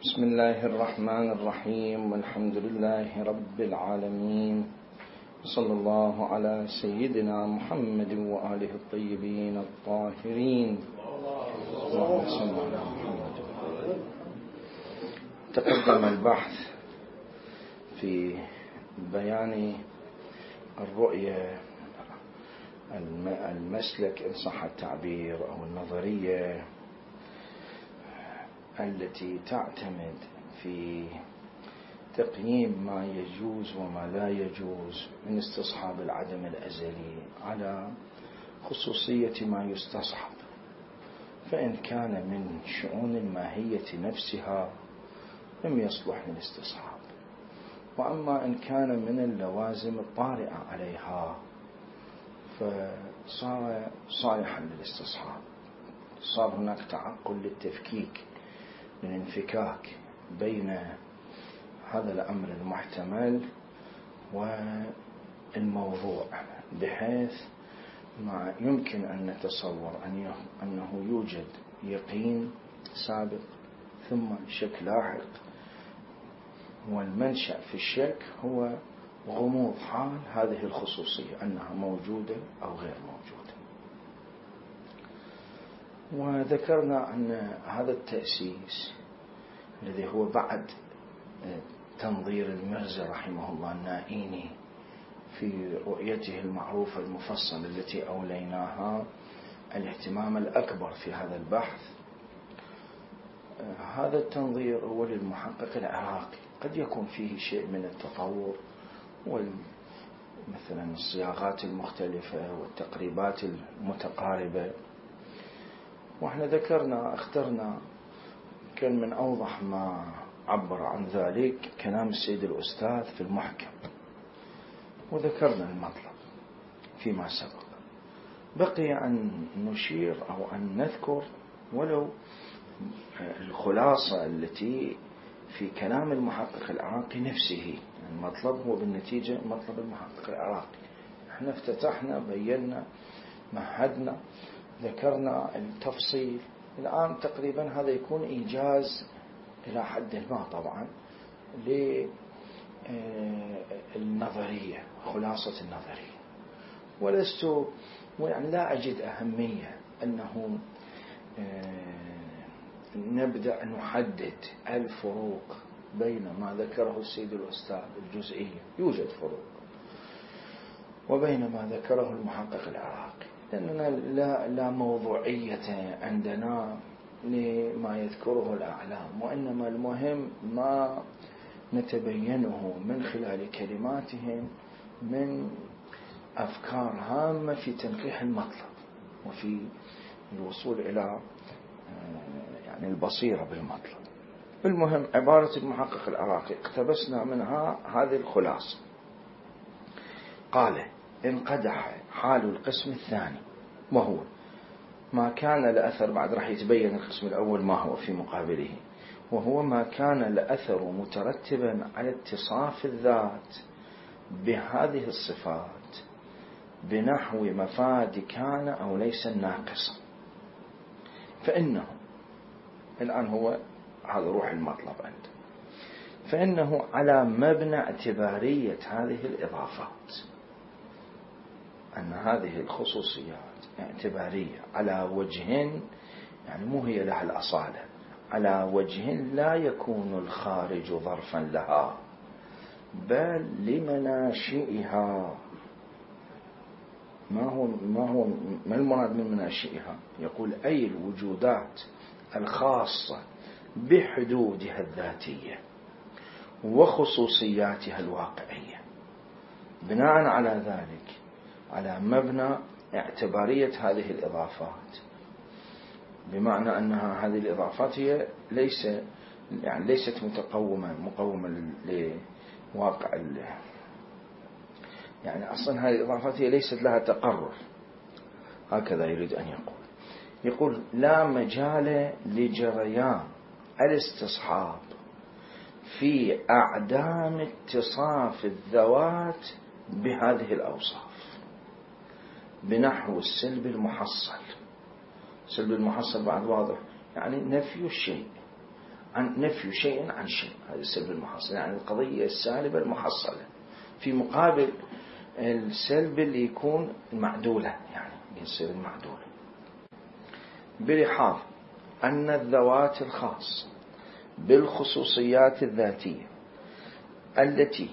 بسم الله الرحمن الرحيم، والحمد لله رب العالمين، صلى الله على سيدنا محمد وآله الطيبين الطاهرين. اللهم صل على محمد. تقدم البحث في بيان الرؤية، المسلك إن صح التعبير أو النظرية التي تعتمد في تقييم ما يجوز وما لا يجوز من استصحاب العدم الأزلي على خصوصية ما يستصحب، فإن كان من شؤون الماهية نفسها لم يصلح للاستصحاب، وأما إن كان من اللوازم الطارئة عليها فصار صالحا للاستصحاب. صار هناك تعقل للتفكيك، للانفكاك بين هذا الأمر المحتمل والموضوع، بحيث ما يمكن أن نتصور أنه يوجد يقين سابق ثم شك لاحق، والمنشأ في الشك هو غموض حال هذه الخصوصية أنها موجودة أو غير موجودة. وذكرنا أن هذا التأسيس الذي هو بعد تنظير المرزي رحمه الله النائيني في رؤيته المعروفة المفصلة التي أوليناها الاهتمام الأكبر في هذا البحث، هذا التنظير هو للمحقق العراقي، قد يكون فيه شيء من التطور مثلا الصياغات المختلفة والتقريبات المتقاربة. وإحنا اخترنا كان من أوضح ما عبر عن ذلك كلام السيد الأستاذ في المحكم، وذكرنا المطلب فيما سبق. بقي أن نشير أو أن نذكر ولو الخلاصة التي في كلام المحقق العراقي نفسه. المطلب هو بالنتيجة مطلب المحقق العراقي. احنا افتتحنا، بينا، مهدنا، ذكرنا التفصيل. الآن تقريبا هذا يكون إيجاز إلى حد ما طبعا للنظرية، خلاصة النظرية. ولست يعني لا أجد أهمية أنه نبدأ نحدد الفروق بين ما ذكره السيد الأستاذ الجزئية، يوجد فروق، وبين ما ذكره المحقق العراقي، لأننا لا موضوعية عندنا لما يذكره الأعلام، وإنما المهم ما نتبينه من خلال كلماتهم من أفكار هامة في تنقيح المطلب وفي الوصول إلى يعني البصيرة بالمطلب. المهم عبارة المحقق العراقي اقتبسنا منها هذه الخلاصة. قال: انقدح حال القسم الثاني، وهو ما كان الأثر، بعد راح يتبين القسم الأول ما هو في مقابله، وهو ما كان الأثر مترتبا على اتصاف الذات بهذه الصفات بنحو مفاد كان أو ليس الناقصة، فإنه الآن هو هذا روح المطلب عنده، فإنه على مبنى اعتبارية هذه الإضافات، أن هذه الخصوصيات اعتبارية على وجه يعني مو هي لها الأصالة، على وجه لا يكون الخارج ظرفا لها بل لمناشئها. ما المراد من مناشئها؟ يقول أي الوجودات الخاصة بحدودها الذاتية وخصوصياتها الواقعية. بناء على ذلك، على مبنى اعتبارية هذه الإضافات، بمعنى أنها هذه الإضافات هي ليست مقومة لواقع يعني أصلا هذه الإضافات هي ليست لها تقرر، هكذا يريد أن يقول لا مجال لجريان الاستصحاب في أعدام اتصاف الذوات بهذه الأوصاف بنحو السلب المحصل. السلب المحصل بعد واضح، يعني نفي الشيء عن نفي شيء عن شيء، هذا السلب المحصل، يعني القضية السالبة المحصلة في مقابل السلب اللي يكون المعدولة، يعني يصير المعدولة، بلحاظ أن الذوات الخاصة بالخصوصيات الذاتية التي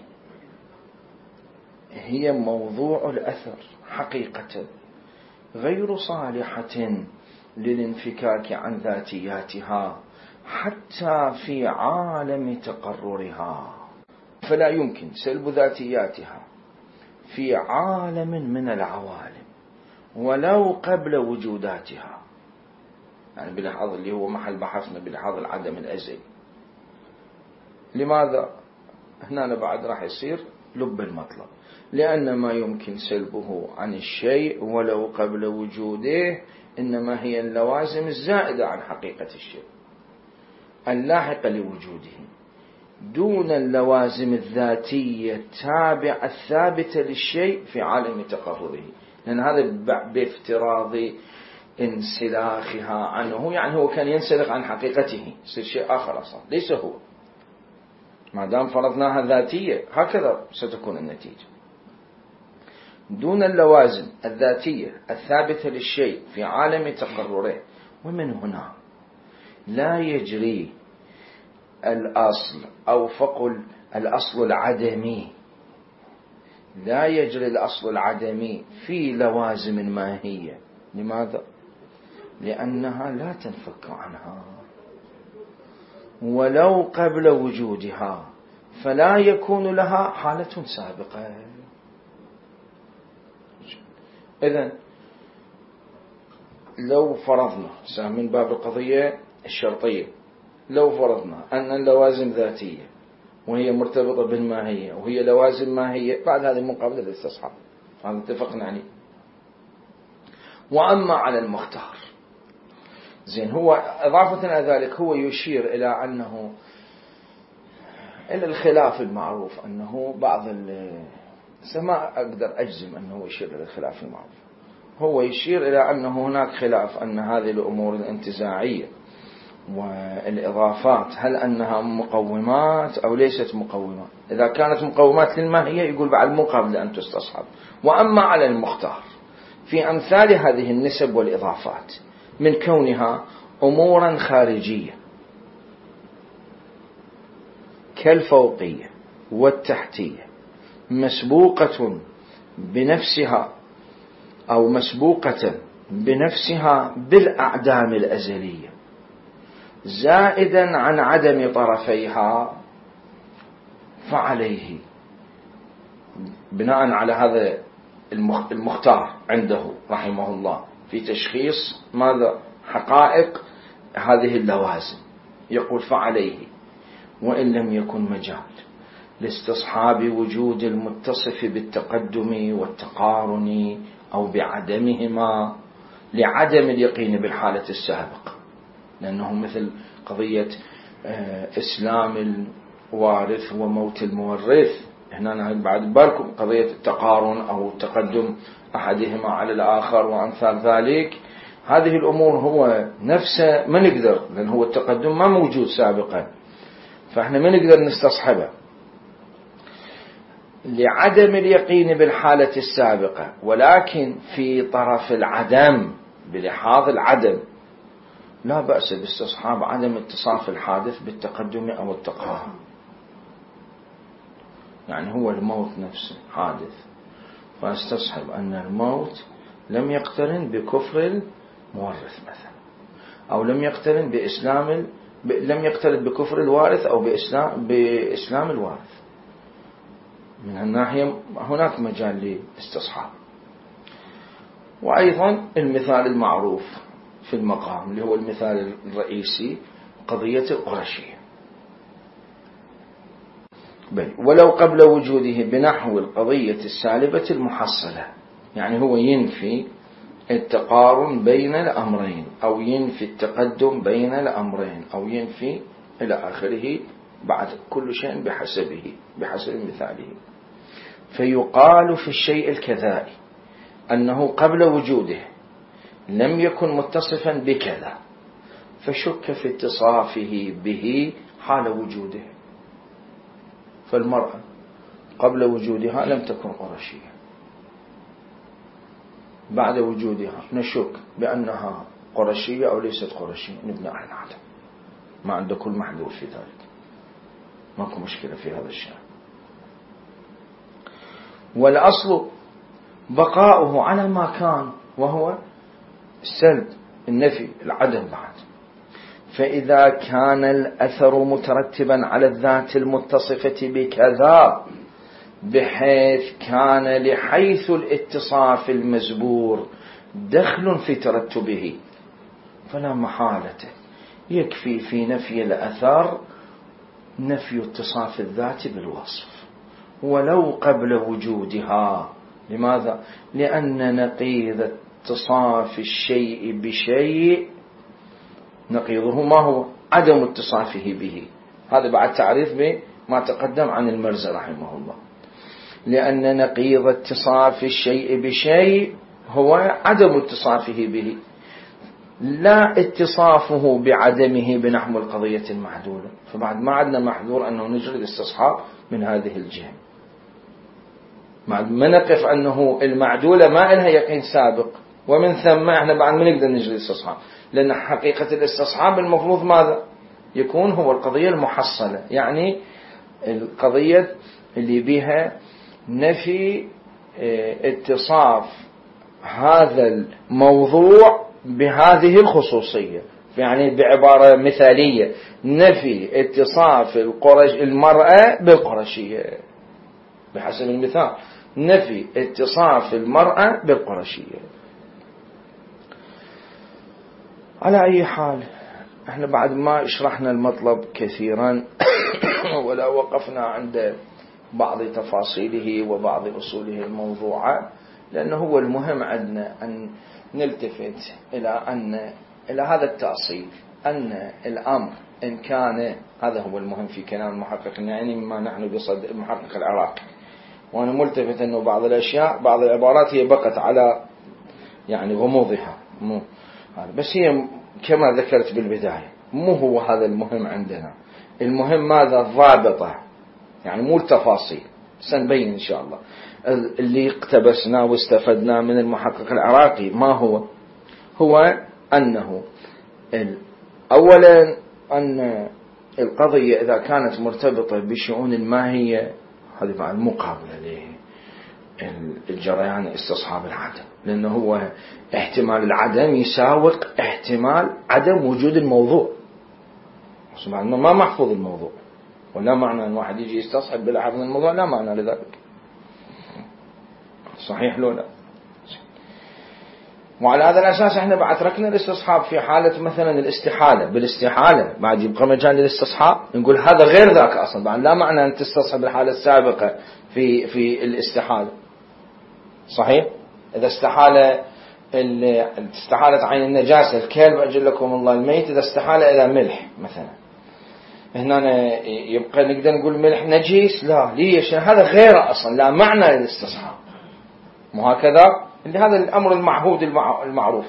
هي موضوع الأثر حقيقة غير صالحة للانفكاك عن ذاتياتها حتى في عالم تقررها، فلا يمكن سلب ذاتياتها في عالم من العوالم ولو قبل وجوداتها، يعني بلحاظ اللي هو محل بحثنا بلحاظ العدم الأزلي. لماذا؟ هنا بعد راح يصير لب المطلب، لأن ما يمكن سلبه عن الشيء ولو قبل وجوده إنما هي اللوازم الزائدة عن حقيقة الشيء اللاحقة لوجوده، دون اللوازم الذاتية التابعة الثابتة للشيء في عالم تقرره، لأن هذا بافتراض انسلاخها عنه، يعني هو كان ينسلخ عن حقيقته، يصير شيء آخر أصلا ليس هو، ما دام فرضناها ذاتية هكذا ستكون النتيجة. دون اللوازم الذاتية الثابتة للشيء في عالم تقرره، ومن هنا لا يجري الأصل أو فقل الأصل العدمي، لا يجري الأصل العدمي في لوازم ماهية. لماذا؟ لأنها لا تنفك عنها ولو قبل وجودها، فلا يكون لها حالة سابقة. إذن لو فرضنا من باب القضية الشرطية، لو فرضنا أن اللوازم ذاتية وهي مرتبطة بالماهية وهي لوازم ماهية، بعد هذه المقابلة الاستصحاب، هذا اتفقنا عليه. وأما على المختار، زين، هو إضافة إلى ذلك هو يشير إلى أنه إلى الخلاف المعروف، أنه بعض ما أقدر أجزم أنه يشير إلى الخلاف المعروف، هو يشير إلى أنه هناك خلاف أن هذه الأمور الانتزاعية والإضافات هل أنها مقومات أو ليست مقومات. إذا كانت مقومات للماهية يقول بعد مو قابلة أن تستصحب. وأما على المختار في أمثال هذه النسب والإضافات من كونها أمورا خارجية كالفوقية والتحتية مسبوقة بنفسها أو مسبوقة بنفسها بالأعدام الأزلية زائدا عن عدم طرفيها، فعليه بناء على هذا المختار عنده رحمه الله في تشخيص ماذا حقائق هذه اللوازم، يقول فعليه وإن لم يكن مجال لاستصحاب وجود المتصف بالتقدم والتقارن أو بعدمهما لعدم اليقين بالحالة السابقة، لأنه مثل قضية إسلام الوارث وموت المورث، هنا بعد بالكم قضية التقارن أو تقدم أحدهما على الآخر وأمثال ذلك، هذه الأمور هو نفسه ما نقدر، لأن هو التقدم ما موجود سابقا، فإحنا ما نقدر نستصحبه لعدم اليقين بالحالة السابقة، ولكن في طرف العدم بلحاظ العدم لا بأس باستصحاب عدم اتصاف الحادث بالتقدم أو التقارن. يعني هو الموت نفسه حادث، فاستصحب أن الموت لم يقترن بكفر المورث مثلا، أو لم يقترن لم يقترن بكفر الوارث أو بإسلام الوارث. من الناحية هناك مجال لاستصحاب. وأيضا المثال المعروف في المقام اللي هو المثال الرئيسي قضية القرشية، ولو قبل وجوده بنحو القضية السالبة المحصلة، يعني هو ينفي التقارن بين الأمرين أو ينفي التقدم بين الأمرين أو ينفي إلى آخره، بعد كل شيء بحسب مثاله. فيقال في الشيء الكذائي أنه قبل وجوده لم يكن متصفا بكذا، فشك في اتصافه به حال وجوده. فالمرأة قبل وجودها لم تكن قرشية، بعد وجودها نشك بأنها قرشية أو ليست قرشية، نبنى على العدم، ما عنده كل محذور في ذلك، ماكو مشكلة في هذا الشيء. والأصل بقاؤه على ما كان، وهو السلب، النفي، العدم بعد. فإذا كان الأثر مترتبا على الذات المتصفة بكذا بحيث كان لحيث الاتصاف المزبور دخل في ترتبه، فلا محالة يكفي في نفي الأثر نفي اتصاف الذات بالوصف ولو قبل وجودها. لماذا؟ لأن نقيض اتصاف الشيء بشيء نقيضه ما هو؟ عدم اتصافه به. هذا بعد تعريف بما تقدم عن المرزي رحمه الله. لأن نقيض اتصاف الشيء بشيء هو عدم اتصافه به، لا اتصافه بعدمه بنحو القضية المعدولة. فبعد ما عندنا محذور أنه نجري الاستصحاب من هذه الجهة، ما نقف أنه المعدولة ما لها يقين سابق، ومن ثم احنا بعد ما نقدر نجري الاستصحاب، لأن حقيقة الاستصحاب المفروض ماذا يكون؟ هو القضية المحصلة، يعني القضية اللي بها نفي اتصاف هذا الموضوع بهذه الخصوصية. يعني بعبارة مثالية، نفي اتصاف المرأة بالقرشية، بحسب المثال نفي اتصاف المرأة بالقرشية. على أي حال احنا بعد ما شرحنا المطلب كثيرا ولا وقفنا عند بعض تفاصيله وبعض أصوله الموضوعة، لأنه هو المهم عندنا أن نلتفت إلى هذا التأصيل، أن الأمر إن كان، هذا هو المهم في كلام المحقق، يعني ما نحن بصد المحقق العراقي، وأنا ملتفت أنه بعض الأشياء بعض العبارات هي بقت على يعني غموضها، بس هي كما ذكرت بالبداية مو هو هذا المهم عندنا. المهم ماذا؟ الضابطة، يعني مو التفاصيل، سنبين إن شاء الله. اللي اقتبسناه واستفدناه من المحقق العراقي ما هو أنه أولا أن القضية إذا كانت مرتبطة بشؤون الماهية هذه مع المقابلة للجريان استصحاب العدم، لأنه هو احتمال العدم يساوق احتمال عدم وجود الموضوع. سبحان ما محفوظ الموضوع، ولا معنى أن واحد يجي يستصحب بلا حفظ الموضوع، لا معنى لذلك. صحيح لو لا؟ وعلى هذا الأساس احنا بعد تركنا الاستصحاب في حالة مثلا الاستحالة. بالاستحالة بعد يبقى مجال للاستصحاب، نقول هذا غير ذاك أصلا، بعد لا معنى أن تستصحب الحالة السابقة في الاستحالة. صحيح؟ إذا استحالت عين النجاسة الكلب أجل لكم الله الميت، إذا استحال إلى ملح مثلا، هنا يبقى نقدر نقول ملح نجيس؟ لا، ليش؟ هذا غير أصلا لا معنى للاستصحاب، وهكذا اللي هذا الأمر المعهود المعروف.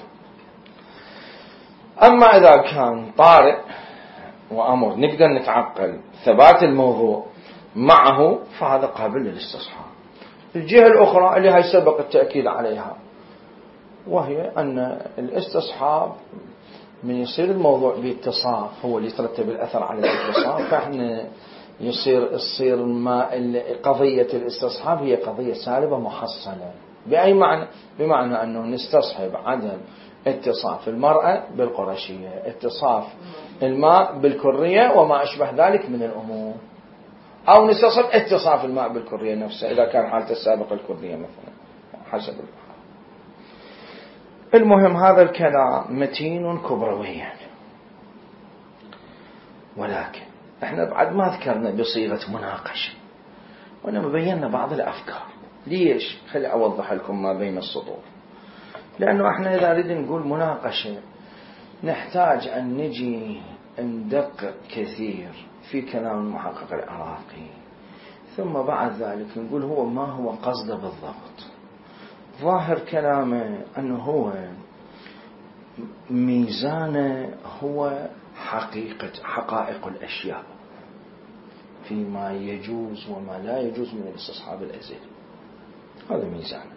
أما إذا كان طارئ وأمر نقدر نتعقل ثبات الموضوع معه، فهذا قابل للاستصحاب. الجهة الأخرى اللي هي سبق التأكيد عليها، وهي أن الاستصحاب من يصير الموضوع باتصاف هو اللي يترتب الأثر على الاتصاف، فإحنا يصير قضية الاستصحاب هي قضية سالبة محصلة. بأي معنى؟ بمعنى أنه نستصحب عدم اتصاف المرأة بالقرشية، اتصاف الماء بالكرية وما أشبه ذلك من الأمور، أو نستصحب اتصاف الماء بالكرية نفسه إذا كان حالته السابقة الكرية مثلا، حسب المهم. هذا الكلام متين كبرويا، ولكن احنا بعد ما ذكرنا بصيغة مناقشة، وأنا بينا بعض الأفكار. ليش؟ خلي أوضح لكم ما بين السطور. لأنه احنا إذا نريد نقول مناقشة نحتاج أن نجي ندقق كثير في كلام المحقق العراقي، ثم بعد ذلك نقول هو ما هو قصده بالضبط. ظاهر كلامه أنه هو ميزانه هو حقائق الأشياء فيما يجوز وما لا يجوز من الاستصحاب الأزلي. هذا ميزانه.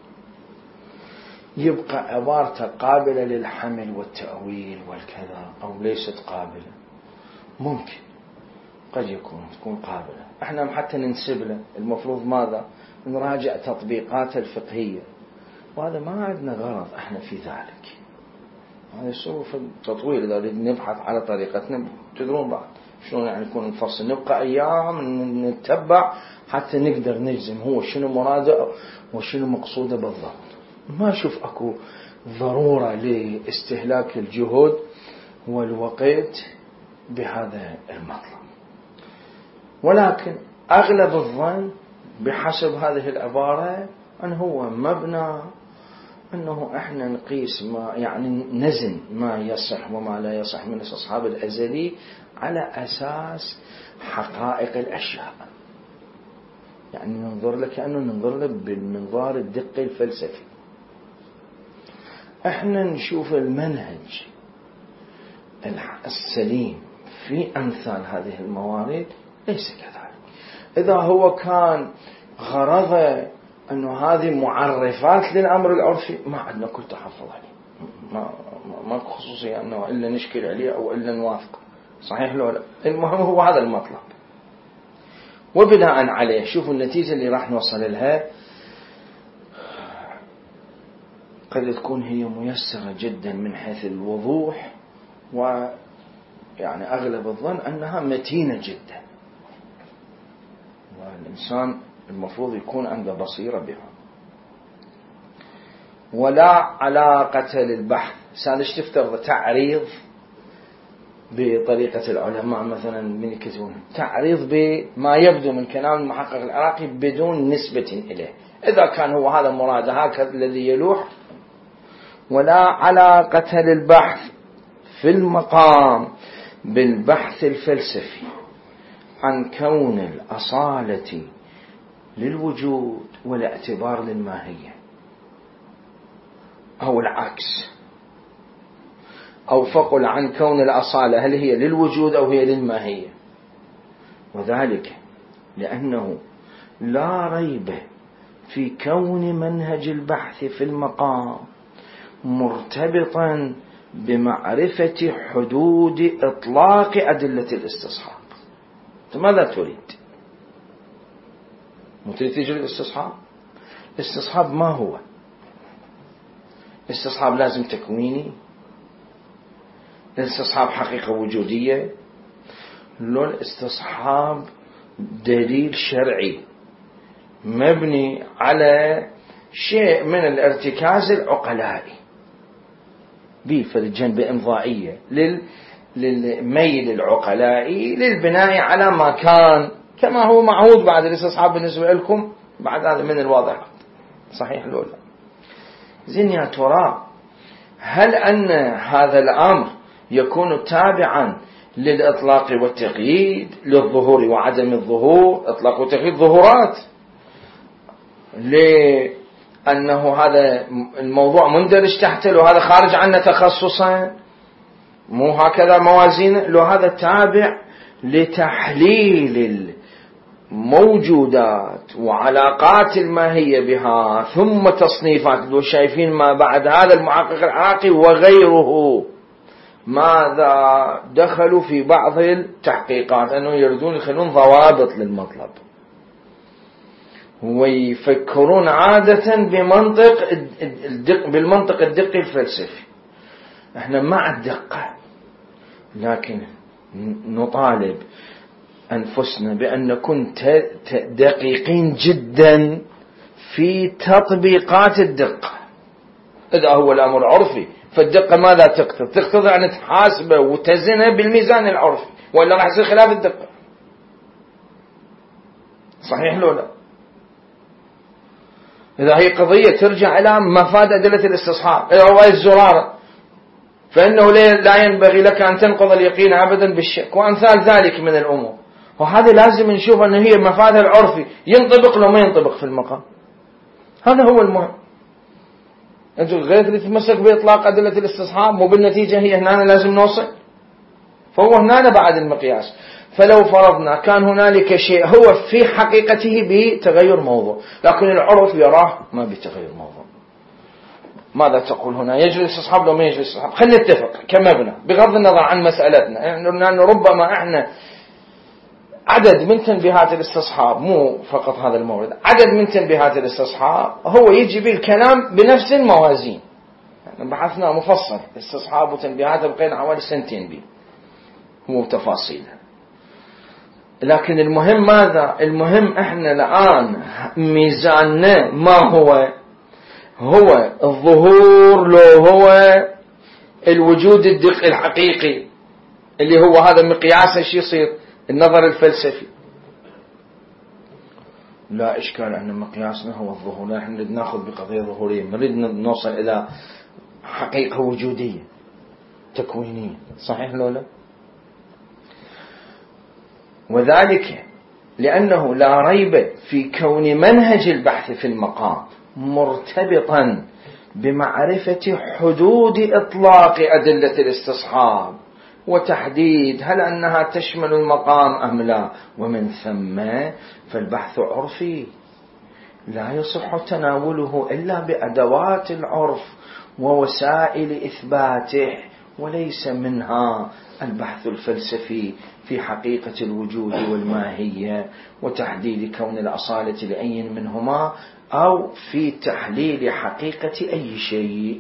يبقى عبارته قابلة للحمل والتأويل والكذا أو ليست قابلة، ممكن قد تكون قابلة. احنا حتى ننسب له المفروض ماذا؟ نراجع تطبيقات الفقهية، وهذا ما عندنا غرض احنا في ذلك. هذا يسوي في التطويل إذا نبحث على طريقتنا. تدرون بعد شلون يعني يكون الفصل، نبقى أيام نتبع حتى نقدر نجزم هو شنو مراده وشنو مقصوده بالضبط. ما أشوف أكو ضرورة لاستهلاك الجهد والوقت بهذا المطلب، ولكن أغلب الظن بحسب هذه العبارة أن هو مبنى أنه إحنا نقيس ما يعني نزن ما يصح وما لا يصح من الاستصحاب الأزلي على أساس حقائق الأشياء. يعني ننظر له كأنه ننظر له بالمنظار الدقي الفلسفي. إحنا نشوف المنهج السليم في أمثال هذه الموارد ليس كذلك. إذا هو كان غرضه أنه هذه معرفات للأمر العرفي ما عندنا كل تحفظ عليه، ما خصوصي أنه إلا نشكل عليه أو إلا نوافق، صحيح لو لا. المهم هو هذا المطلب، وبناء عليه شوفوا النتيجة اللي راح نوصل لها قد تكون هي ميسرة جدا من حيث الوضوح، ويعني أغلب الظن أنها متينة جدا، والإنسان المفروض يكون عنده بصيرة بها. ولا علاقة للبحث. سادش تفترض تعريض بطريقة العلماء مثلا من يكتبون تعريض بما يبدو من كلام المحقق العراقي بدون نسبة إليه. إذا كان هو هذا مراد هكذا الذي يلوح. ولا علاقة للبحث في المقام بالبحث الفلسفي عن كون الأصالة للوجود والاعتبار للماهية، أو العكس، أو فقل عن كون الأصالة هل هي للوجود أو هي للماهية. وذلك لأنه لا ريب في كون منهج البحث في المقام مرتبطا بمعرفة حدود إطلاق أدلة الاستصحاب. ماذا تريد؟ تريد تجري الاستصحاب؟ الاستصحاب ما هو؟ الاستصحاب لازم تكويني؟ الاستصحاب حقيقة وجودية؟ لو الاستصحاب دليل شرعي مبني على شيء من الارتكاز العقلائي بفرجان بإمضائية للميل العقلائي للبناء على ما كان كما هو معهود بعد الاستصحاب بالنسبة لكم. بعد هذا من الواضح صحيح لولا زين يا ترى هل أن هذا الأمر يكون تابعا للإطلاق والتقييد، للظهور وعدم الظهور، إطلاق وتقييد ظهورات، لأنه هذا الموضوع مندرج تحته لو هذا خارج عنه تخصصا، مو هكذا موازين، لو هذا تابع لتحليل الموجودات وعلاقات الماهية بها ثم تصنيفات. لو شايفين ما بعد هذا المحقق العراقي وغيره ماذا دخلوا في بعض التحقيقات أنه يريدون يخلون ضوابط للمطلب ويفكرون عادة بالمنطق الدقي الفلسفي. احنا مع الدقة، لكن نطالب أنفسنا بأن نكون دقيقين جدا في تطبيقات الدقة. إذا هو الأمر عرفي فالدقة ماذا تقتضي؟ تقتضي أن تحاسبه وتزنه بالميزان العرفي، وإلا راح يصير خلاف الدقة. صحيح لو لا؟ إذا هي قضية ترجع إلى مفاد أدلة الاستصحاب، إذا هو الزرارة فإنه لا ينبغي لك أن تنقض اليقين أبدا بالشك وأمثال ذلك من الأمور. وهذا لازم نشوف أن هي مفادها العرفي ينطبق لو ما ينطبق في المقام. هذا هو المهم. أنتم غير تتمسك بإطلاق أدلة الاستصحاب، مو بالنتيجة هي هنا لازم نوصل. فهو هنا بعد المقياس. فلو فرضنا كان هنالك شيء هو في حقيقته بتغير موضوع، لكن العرف يراه ما بتغير موضوع، ماذا تقول هنا؟ يجري الاستصحاب لو ما يجري الاستصحاب؟ خلينا نتفق كمبنى بغض النظر عن مسألتنا، يعني ربما احنا عدد من تنبيهات الاستصحاب، مو فقط هذا المورد، عدد من تنبيهات الاستصحاب هو يجي بالكلام بنفس الموازين. يعني بحثنا مفصل استصحاب وتنبيهات بقينا حوالي سنتين به مو تفاصيلها. لكن المهم ماذا؟ المهم احنا الآن ميزاننا ما هو الظهور لو هو الوجود الدقيق الحقيقي اللي هو هذا مقياس ايش يصير؟ النظر الفلسفي. لا إشكال أن مقياسنا هو الظهور، نحن نريد نأخذ بقضية ظهورية، نريد نوصل إلى حقيقة وجودية تكوينية، صحيح لو لا؟ وذلك لأنه لا ريب في كون منهج البحث في المقام مرتبطا بمعرفة حدود إطلاق أدلة الاستصحاب وتحديد هل أنها تشمل المقام أم لا، ومن ثم فالبحث عرفي لا يصح تناوله إلا بأدوات العرف ووسائل إثباته، وليس منها البحث الفلسفي في حقيقة الوجود والماهية وتحديد كون الأصالة لأي منهما أو في تحليل حقيقة أي شيء.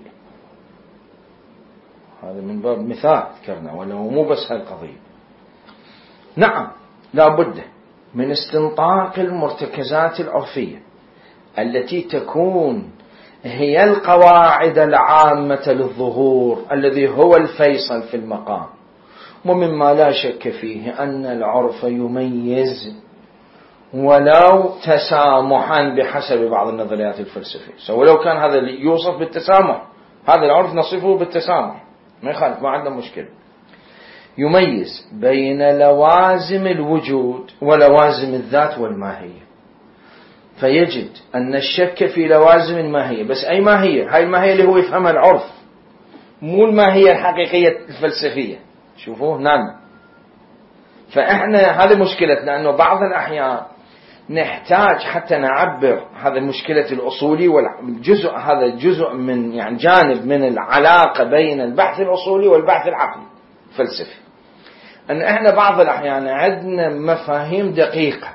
هذا من باب مثال ذكرنا، ولا مو بس هالقضية. نعم لا بد من استنطاق المرتكزات العرفية التي تكون هي القواعد العامة للظهور الذي هو الفيصل في المقام، ومما لا شك فيه أن العرف يميز ولو تسامحا بحسب بعض النظريات الفلسفية. ولو كان هذا يوصف بالتسامح، هذا العرف نصفه بالتسامح ما يخالف، ما عندنا مشكلة. يميز بين لوازم الوجود ولوازم الذات والماهية، فيجد أن الشك في لوازم الماهية، بس أي ماهية؟ هاي الماهية اللي هو يفهمها العرف، مو الماهية الحقيقية الفلسفية. شوفوه نعم. فإحنا هذه مشكلتنا، أنه بعض الأحيان نحتاج حتى نعبر هذا المشكلة الأصولي والجزء، هذا جزء من يعني جانب من العلاقة بين البحث الأصولي والبحث العقلي الفلسفي، أن إحنا بعض الأحيان عندنا مفاهيم دقيقة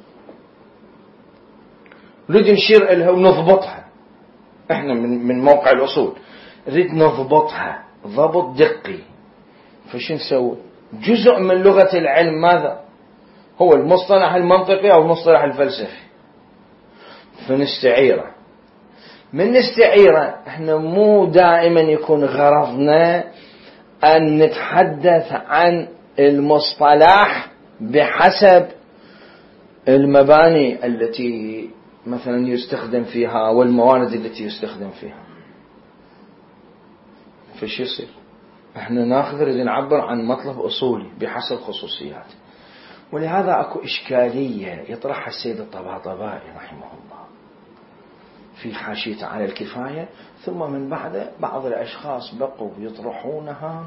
نريد نشير إلها ونضبطها. إحنا من موقع الأصول نريد نضبطها ضبط دقي، فش نسوي؟ جزء من لغة العلم ماذا؟ هو المصطلح المنطقي أو المصطلح الفلسفي، فنستعيره. من نستعيره احنا مو دائما يكون غرضنا أن نتحدث عن المصطلح بحسب المباني التي مثلا يستخدم فيها والموارد التي يستخدم فيها. فش يصير؟ احنا ناخذ نريد نعبر عن مطلب أصولي بحسب خصوصيات، ولهذا اكو إشكالية يطرحها السيد الطباطبائي رحمه الله في حاشيته على الكفاية، ثم من بعد بعض الأشخاص بقوا يطرحونها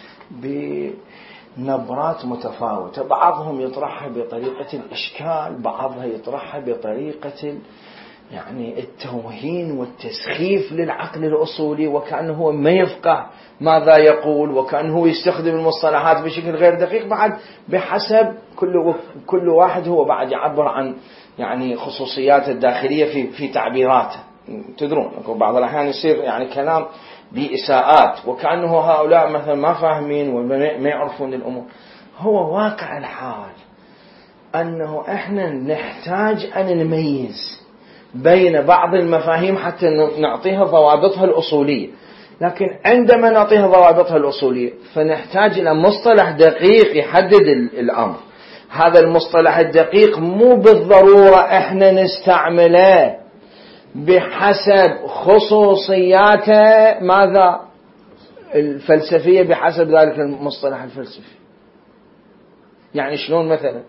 بنبرات متفاوتة، بعضهم يطرحها بطريقة الإشكال، بعضها يطرحها بطريقة يعني التوهين والتسخيف للعقل الأصولي، وكأنه هو ما يفقه ماذا يقول، وكأنه هو يستخدم المصطلحات بشكل غير دقيق، بعد بحسب كل واحد هو بعد يعبر عن يعني خصوصيات الداخلية في تعبيراته. تدرون بعض الأحيان يصير يعني كلام بإساءات، وكأنه هؤلاء مثلا ما فاهمين وما يعرفون الأمور. هو واقع الحال أنه إحنا نحتاج أن نميز بين بعض المفاهيم حتى نعطيها ضوابطها الأصولية، لكن عندما نعطيها ضوابطها الأصولية فنحتاج إلى مصطلح دقيق يحدد الأمر. هذا المصطلح الدقيق مو بالضرورة إحنا نستعمله بحسب خصوصياته ماذا الفلسفية، بحسب ذلك المصطلح الفلسفي. يعني شلون؟ مثلا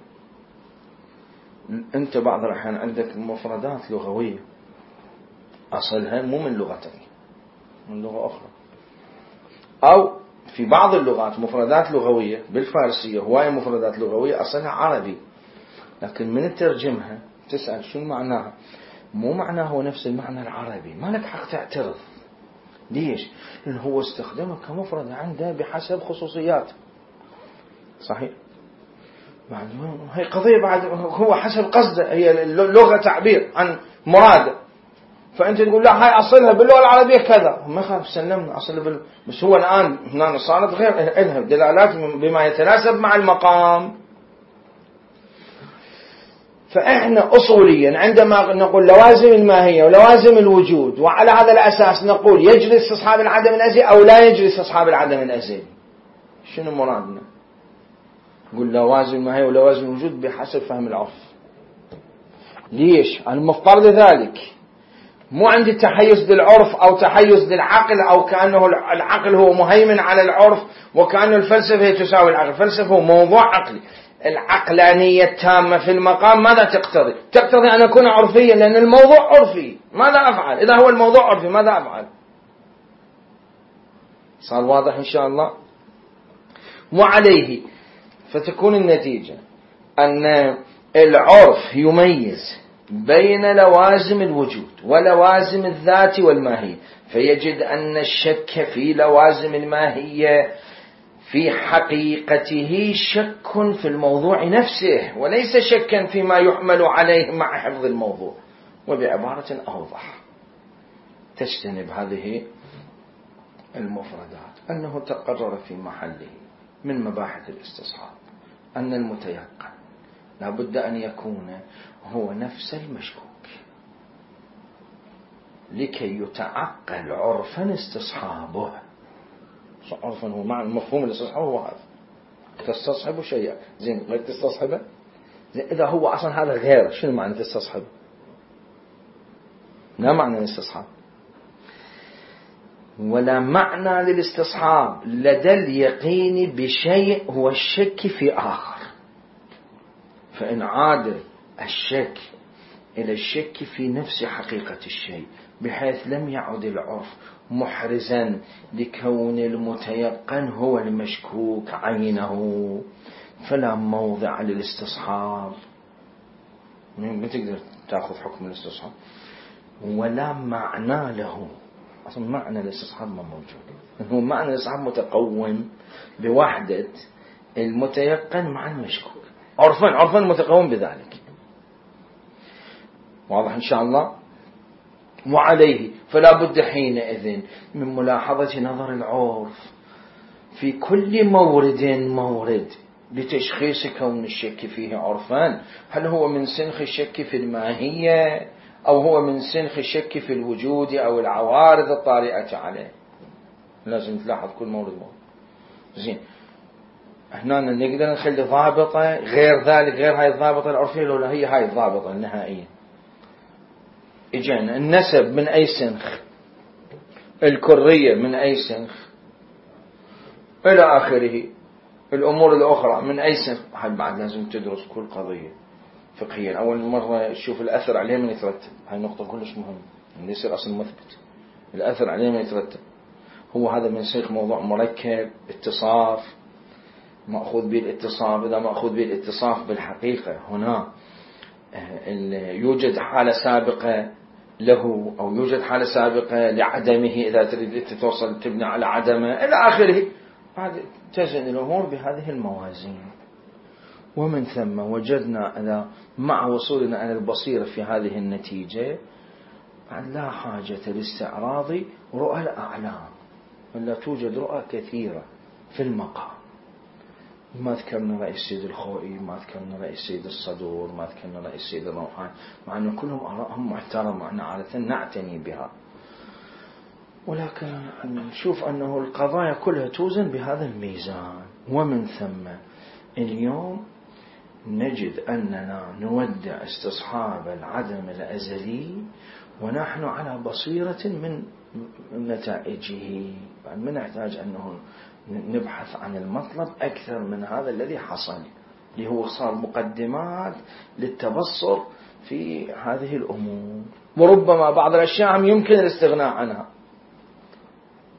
أنت بعض الأحيان عندك مفردات لغوية أصلها مو من لغتك، من لغة أخرى. أو في بعض اللغات مفردات لغوية، بالفارسية هواية مفردات لغوية أصلها عربي، لكن من ترجمها تسأل شو معناها، مو معناه هو نفس المعنى العربي، ما لك حق تعترض. ليش؟ لأن هو استخدمه كمفرد عنده بحسب خصوصياته. صحيح؟ هي قضية بعد هو حسب قصده، هي اللغة تعبير عن مراده، فأنت تقول لا هاي أصلها باللغة العربية كذا، ما خاف سلمنا أصلها بس هو الآن هنا صارت غير، إلها دلالات بما يتناسب مع المقام. فإحنا أصوليا عندما نقول لوازم الماهية ولوازم الوجود، وعلى هذا الأساس نقول يجري استصحاب العدم الأزلي أو لا يجري استصحاب العدم الأزلي. شنو مرادنا؟ نقول لوازم الماهية ولوازم الوجود بحسب فهم العرف. ليش؟ المفترض ذلك مو عندي تحيز للعرف أو تحيز للعقل، أو كأنه العقل هو مهيمن على العرف، وكأنه الفلسفة هي تساوي العقل. الفلسفة هو موضوع عقلي. العقلانية التامة في المقام ماذا تقتضي؟ تقتضي أن أكون عرفيا، لأن الموضوع عرفي. ماذا أفعل؟ إذا هو الموضوع عرفي ماذا أفعل؟ صار واضح إن شاء الله؟ وعليه فتكون النتيجة أن العرف يميز بين لوازم الوجود ولوازم الذات والماهية، فيجد أن الشك في لوازم الماهية في حقيقته شك في الموضوع نفسه، وليس شكا فيما يحمل عليه مع حفظ الموضوع. وبعبارة أوضح تجتنب هذه المفردات أنه تقرر في محله من مباحث الاستصحاب أن المتيقن لابد أن يكون هو نفس المشكوك لكي يتعقل عرفا استصحابه. عرفا هو معنى مفهوم الاستصحاب هو هذا، تستصحب شيئا زين غير تستصحبه زين. إذا هو أصلا هذا غير، شنو معنى تستصحب؟ لا معنى الاستصحاب، ولا معنى للاستصحاب لدى اليقين بشيء هو الشك في آخر. فإن عاد الشك إلى الشك في نفس حقيقة الشيء بحيث لم يعد العرف محرزا لكون المتيقن هو المشكوك عينه، فلا موضع للاستصحاب. ما تقدر تأخذ حكم الاستصحاب ولا معنى له. أصلا معنى الاستصحاب ما موجود. هو معنى الاستصحاب متقوم بوحدة المتيقن مع المشكوك، عرفا متقوم بذلك. واضح إن شاء الله؟ وعليه فلا بد حينئذ من ملاحظة نظر العرف في كل مورد لتشخيص كون الشك فيه عرفان. هل هو من سنخ الشك في الماهية أو هو من سنخ الشك في الوجود أو العوارض الطارئة عليه؟ لازم تلاحظ كل مورد. زين، هنا نقدر نخلي ضابطة غير ذلك، غير هاي الضابطة العرفية، لو هي هاي الضابطة النهائية. إجانا النسب من أي سنخ، الكرية من أي سنخ، إلى آخره. الأمور الأخرى من أي سنخ. هاي بعد لازم تدرس كل قضية فقهيا. أول مرة تشوف الأثر عليه من يترتب، هاي نقطة كلش مهمة، اللي يصير أصل مثبت الأثر عليه من يترتب. هو هذا من سنخ موضوع مركب، اتصاف، مأخوذ به الاتصاف. إذا مأخوذ به الاتصاف بالحقيقة هنا يوجد حالة سابقة له أو يوجد حالة سابقة لعدمه، إذا تريد توصل تبني على عدمه إلى آخره. بعد تزن الأمور بهذه الموازين، ومن ثم وجدنا مع وصولنا إلى البصيرة في هذه النتيجة بعد لا حاجة لاستعراض رؤى الأعلام، ولا توجد رؤى كثيرة في المقام. ما ذكرنا رأي السيد الخوئي، ما ذكرنا رأي السيد الصدور، ما ذكرنا رأي السيد الروحاني، مع أن كلهم آرائهم محترمة وأنا عادة نعتني بها، ولكن نشوف أنه القضايا كلها توزن بهذا الميزان. ومن ثم اليوم نجد أننا نودع استصحاب العدم الأزلي ونحن على بصيرة من نتائجه. ما نحتاج أنه نبحث عن المطلب أكثر من هذا الذي حصل، اللي هو صار مقدمات للتبصر في هذه الأمور. وربما بعض الأشياء يمكن الاستغناء عنها،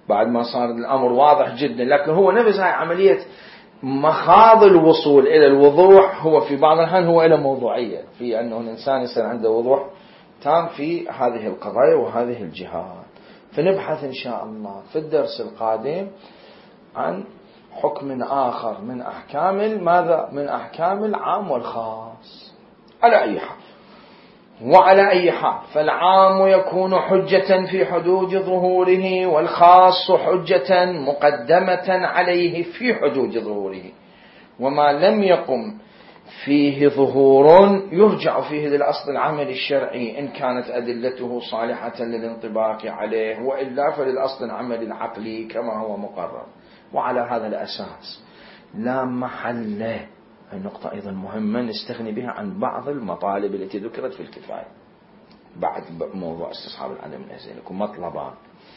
بعد ما صار الأمر واضح جدا. لكن هو نفس هاي عملية مخاض الوصول إلى الوضوح، هو في بعض الأحيان هو إلى موضوعية، في أنه الإنسان يصير عنده وضوح تام في هذه القضايا وهذه الجهات. فنبحث إن شاء الله في الدرس القادم عن حكم آخر من أحكام ماذا؟ من أحكام العام والخاص. على أي حال وعلى أي حال فالعام يكون حجة في حدود ظهوره، والخاص حجة مقدمة عليه في حدود ظهوره. وما لم يقم فيه ظهور يرجع فيه للأصل العمل الشرعي إن كانت أدلته صالحة للانطباق عليه، وإلا فللأصل العمل العقلي كما هو مقرر. وعلى هذا الأساس لا محل، النقطة أيضا مهمة نستغني بها عن بعض المطالب التي ذكرت في الكفاية بعد موضوع استصحاب العدم الأزلي. لكم مطلبان: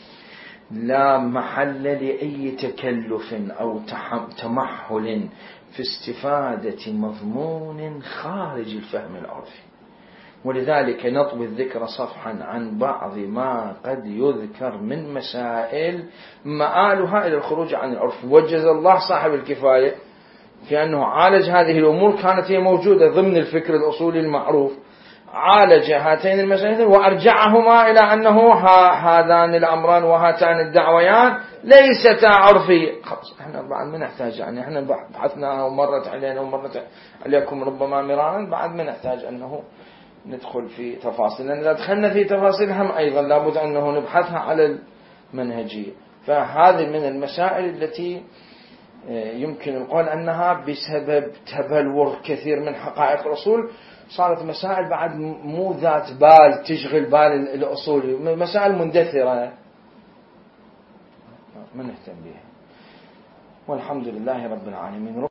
لا محل لأي تكلف أو تمحل في استفادة مضمون خارج الفهم العرفي، ولذلك نطوي الذكر صفحا عن بعض ما قد يذكر من مسائل مآلها إلى الخروج عن العرف. وجز الله صاحب الكفاية في أنه عالج هذه الأمور، كانت هي موجودة ضمن الفكر الأصولي المعروف، عالج هاتين المسائل وأرجعهما إلى أنه هذان الأمران وهاتان الدعويان ليستا عرفية. خلاص احنا بعد ما نحتاج، يعني احنا بحثنا ومرت علينا ومرت عليكم ربما مرارا، بعد ما نحتاج أنه ندخل في تفاصيل، لأن إذا دخلنا في تفاصيل هم أيضا لابد أنه نبحثها على المنهجية. فهذه من المسائل التي يمكن القول أنها بسبب تبلور كثير من حقائق الأصول صارت مسائل بعد مو ذات بال تشغل بال الأصولي، مسائل مندثرة ما نهتم بها. والحمد لله رب العالمين.